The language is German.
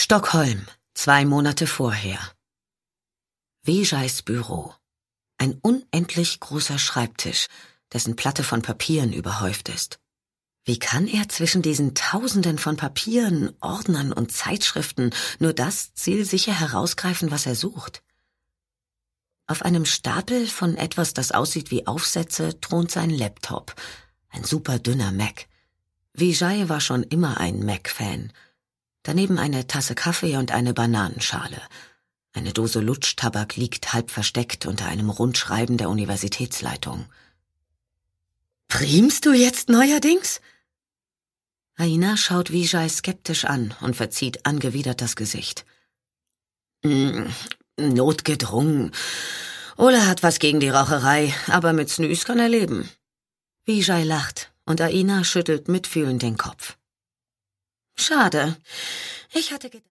Stockholm, 2 Monate vorher. Vijais Büro. Ein unendlich großer Schreibtisch, dessen Platte von Papieren überhäuft ist. Wie kann er zwischen diesen Tausenden von Papieren, Ordnern und Zeitschriften nur das zielsicher herausgreifen, was er sucht? Auf einem Stapel von etwas, das aussieht wie Aufsätze, thront sein Laptop, ein superdünner Mac. Vijay war schon immer ein Mac-Fan. Daneben eine Tasse Kaffee und eine Bananenschale. Eine Dose Lutschtabak liegt halb versteckt unter einem Rundschreiben der Universitätsleitung. »Primst du jetzt neuerdings?« Aina schaut Vijay skeptisch an und verzieht angewidert das Gesicht. Notgedrungen. Ola hat was gegen die Raucherei, aber mit Snus kann er leben.« Vijay lacht und Aina schüttelt mitfühlend den Kopf. »Schade. Ich hatte gedacht...«